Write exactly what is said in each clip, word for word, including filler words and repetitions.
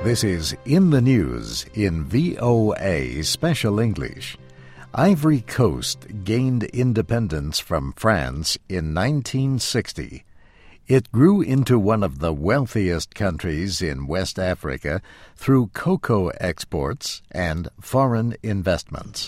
This is In the News in V O A Special English. Ivory Coast gained independence from France in nineteen sixty. It grew into one of the wealthiest countries in West Africa through cocoa exports and foreign investments.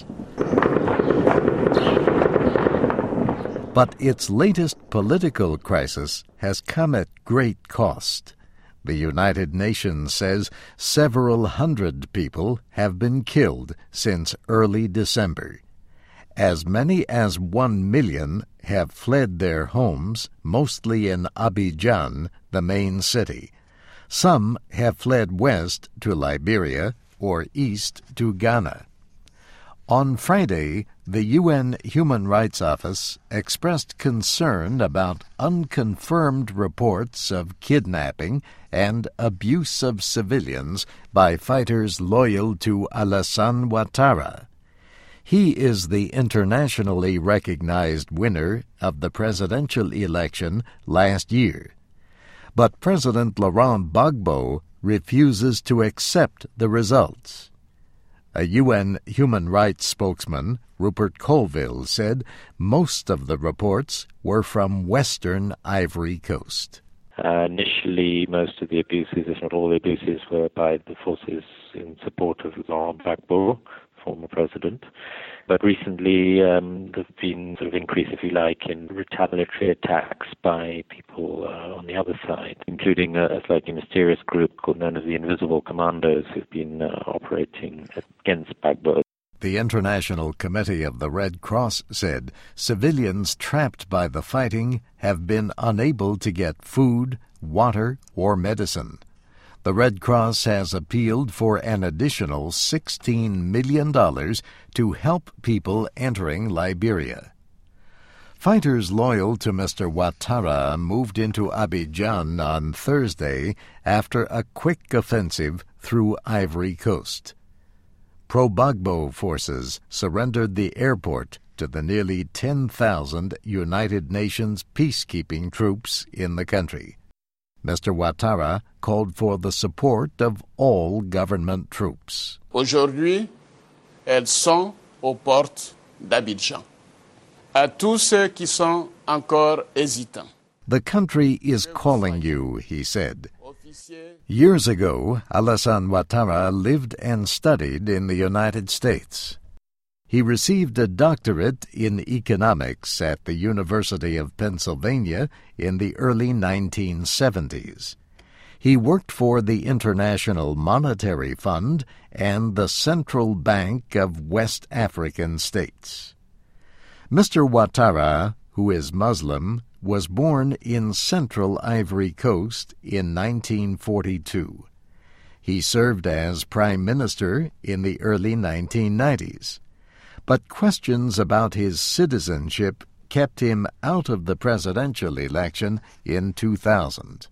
But its latest political crisis has come at great cost. The United Nations says several hundred people have been killed since early December. As many as one million have fled their homes, mostly in Abidjan, the main city. Some have fled west to Liberia or east to Ghana. On Friday, the U N Human Rights Office expressed concern about unconfirmed reports of kidnapping and abuse of civilians by fighters loyal to Alassane Ouattara. He is the internationally recognized winner of the presidential election last year. But President Laurent Gbagbo refuses to accept the results. A U N human rights spokesman, Rupert Colville, said most of the reports were from western Ivory Coast. Uh, initially, most of the abuses, if not all the abuses, were by the forces in support of Laurent Gbagbo, former president. But recently, um, there have been sort of increase, if you like, in retaliatory attacks by people uh, on the other side, including a, a slightly mysterious group called known as the Invisible Commandos, who've been uh, operating against Gbagbo. The International Committee of the Red Cross said civilians trapped by the fighting have been unable to get food, water, or medicine. The Red Cross has appealed for an additional sixteen million dollars to help people entering Liberia. Fighters loyal to Mister Ouattara moved into Abidjan on Thursday after a quick offensive through Ivory Coast. Pro-Gbagbo forces surrendered the airport to the nearly ten thousand United Nations peacekeeping troops in the country. Mister Ouattara called for the support of all government troops. Aujourd'hui, elles sont aux portes d'Abidjan. À tous ceux qui sont encore hésitants. The country is calling you, he said. Years ago, Alassane Ouattara lived and studied in the United States. He received a doctorate in economics at the University of Pennsylvania in the early nineteen seventies. He worked for the International Monetary Fund and the Central Bank of West African States. Mister Ouattara, who is Muslim, was born in central Ivory Coast in nineteen forty-two. He served as Prime Minister in the early nineteen nineties. But questions about his citizenship kept him out of the presidential election in two thousand.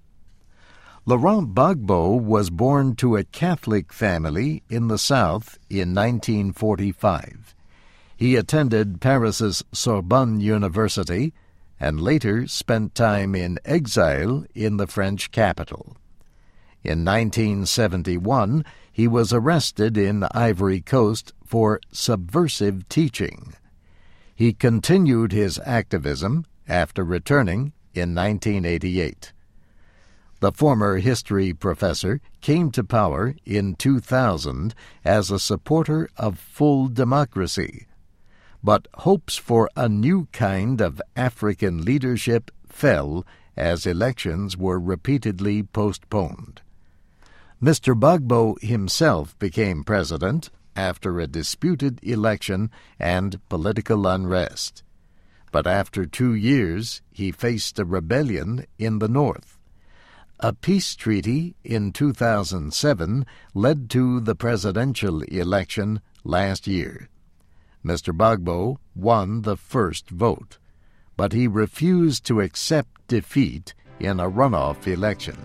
Laurent Gbagbo was born to a Catholic family in the South in nineteen forty-five. He attended Paris's Sorbonne University and later spent time in exile in the French capital. In nineteen seventy-one, he was arrested in Ivory Coast for subversive teaching. He continued his activism after returning in nineteen eighty-eight. The former history professor came to power in two thousand as a supporter of full democracy. But hopes for a new kind of African leadership fell as elections were repeatedly postponed. Mister Gbagbo himself became president after a disputed election and political unrest. But after two years, he faced a rebellion in the north. A peace treaty in two thousand seven led to the presidential election last year. Mister Gbagbo won the first vote, but he refused to accept defeat in a runoff election.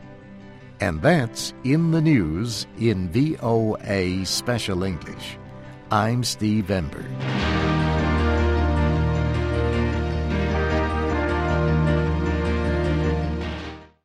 And that's In the News in V O A Special English. I'm Steve Ember.